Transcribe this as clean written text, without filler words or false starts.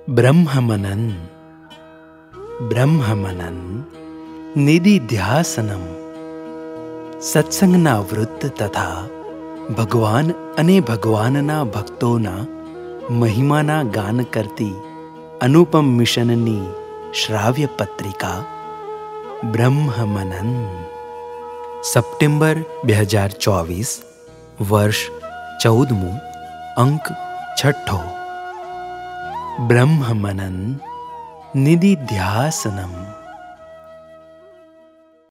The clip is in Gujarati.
બ્રહ્મમનન બ્રહ્મમનન નિધિધ્યાસનમ. સત્સંગના વૃત્ત તથા ભગવાન અને ભગવાનના ભક્તોના મહિમાના ગાન કરતી અનુપમ મિશનની શ્રાવ્ય પત્રિકા બ્રહ્મમનન. સપ્ટેમ્બર 2024, વર્ષ 14મું, અંક 6. બ્રહ્મમનન નિધિધ્યાસનમ.